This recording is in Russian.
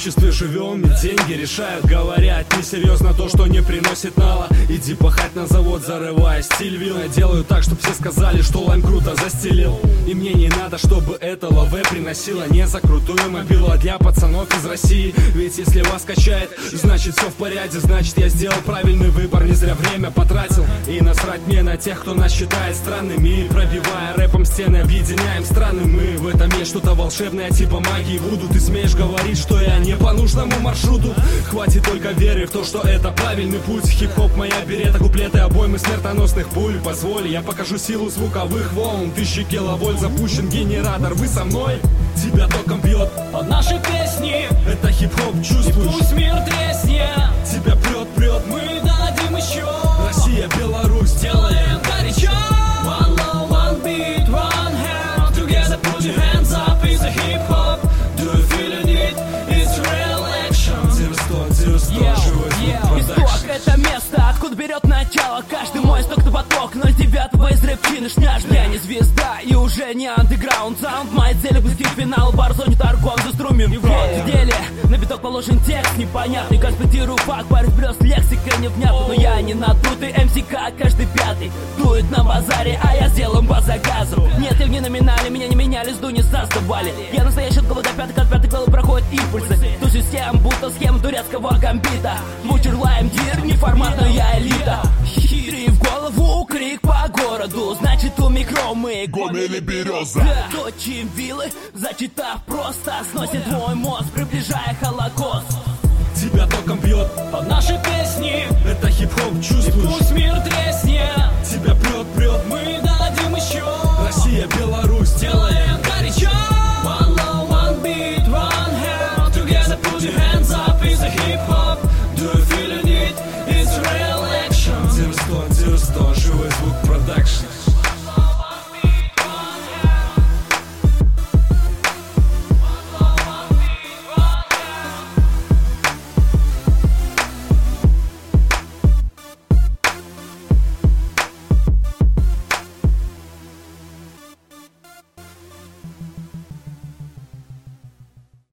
обществе живем, и деньги решают, говорят несерьезно то, что не приносит нала. Иди пахать на завод, зарывая стиль вилл. Я делаю так, чтобы все сказали, что лайм круто застелил. И мне не надо, чтобы это лаве приносило не за крутую мобилу, а для пацанов из России. Ведь если вас качает, значит все в порядке, значит я сделал правильный выбор, не зря время потратил. И насрать мне на тех, кто нас считает странными. И пробивая рэпом стены, объединяем страны. Мы в этом есть что-то волшебное, типа магии вуду. Ты смеешь говорить, что я не по нужному маршруту? Хватит только веры в то, что это правильный путь. Хип-хоп моя берета, куплеты, обоймы смертоносных пуль. Позволь, я покажу силу звуковых волн. 1000 киловольт, запущен генератор. Вы со мной? Тебя током бьет под наши песни. Это хип-хоп, чувствуешь? И пусть мир треснет, тебя прет, мы дадим еще. Россия, Беларусь, делаем горячо. One love, one beat, one hand. Together put your hands up, it's a hip-hop. Do you feel it? It's real action. Живой звук Исток — это место, откуда берет начало каждый мой сток на поток. 09-го из рэп-чины шняж. Я не звезда и уже не андеграунд саунд. Моя цель — пустить финал, в барзоне торгов заструмим. И в деле на биток положен текст непонятный. Конспектирую факт, парень брёст, лексика невнятна. Но я не надутый МСК, каждый пятый дует на базаре, а я сделан по заказу. Нет, я в номинале, меня не меняли, сду не создавали. Я настоящий от головы до пяток, от пятой головы проходят импульсы. Ту систему, будто схема турецкого гамбита. Бучер, лайм, дир, неформатная элита. Хири в голову, крик по городу. Значит, у микро мы Гомель или Береза. Да, точим вилы, зачитав просто сносит твой мозг, приближая Холокост. Тебя током бьет под наши песни. Это хип-хоп, чувствуешь?